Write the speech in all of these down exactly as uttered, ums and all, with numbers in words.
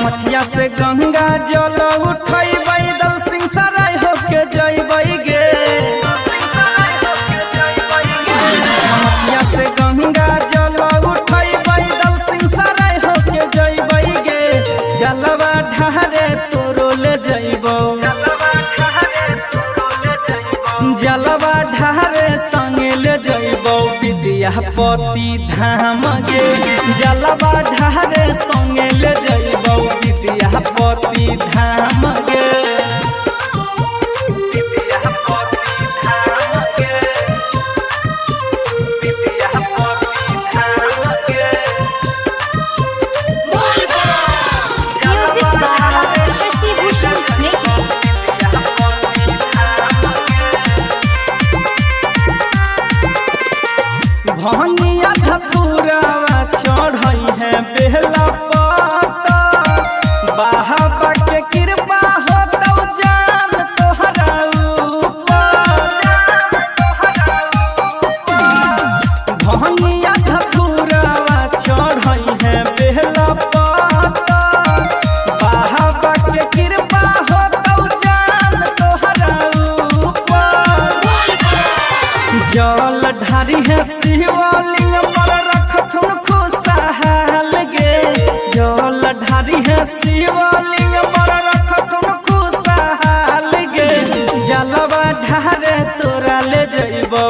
झमटिया से गंगा जल उठैबै दल सिंह सराय होके जइबै गे। झमटिया से गंगा जल उठैबै दल सिंह सराय होके जइबै गे। जलवा ढारे तोरो ले जइबौ, जलवा ढारे संगे ले जइबौ विद्यापति धाम गे। जलवा ढारे संगे ले जइबौ विद्यापति धाम गे। भंगिया धतूरावा चढ़ई है बेला पता, बाबा के कृपा होतौ जान तोहरा ऊपर। भंगिया धतूरावा चढ़ई है बेला पता, बाबा के कृपा होतौ जान तोहरा ऊपर। जल ढारी है शिवलिंग पर रखथुन खुशहाल गे। जल ढारी है शिवलिंग पर रखथुन खुशहाल गे। जलवा ढारे तोरा ले जइबौ,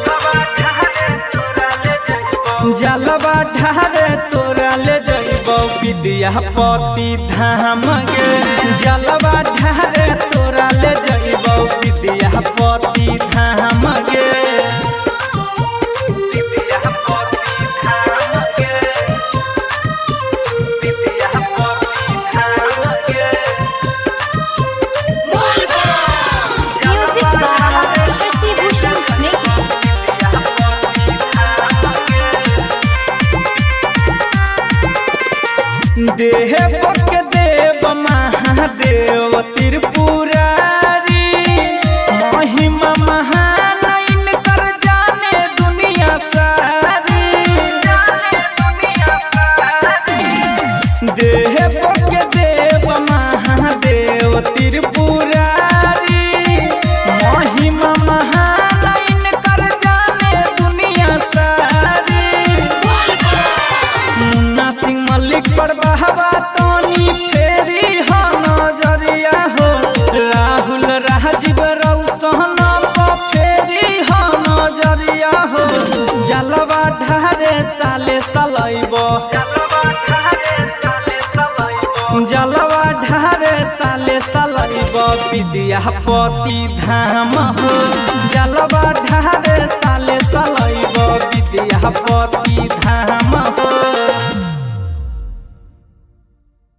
जलवा ढारे तोरा ले जइबौ विद्यापति धाम गे। जलवा ढारे तोरा ले जइबौ विद्यापति धाम गे। देह पक देव महादेव त्रिपुरारी, महिमा महान इनकर जाने दुनिया सारी। देह पक देव महादेव त्रिपुरारी, महिमा महान इनकर जाने दुनिया सारी। मुन्ना सिंह मलिक पर बहवा तोनी फेरी हो नजरिया हो। राहुल राजीव रौशन पर फेरी हो नजरिया हो। जलवा ढारे साले सलैबो, जलवा ढारे साले सलैबो विद्यापति धाम हो।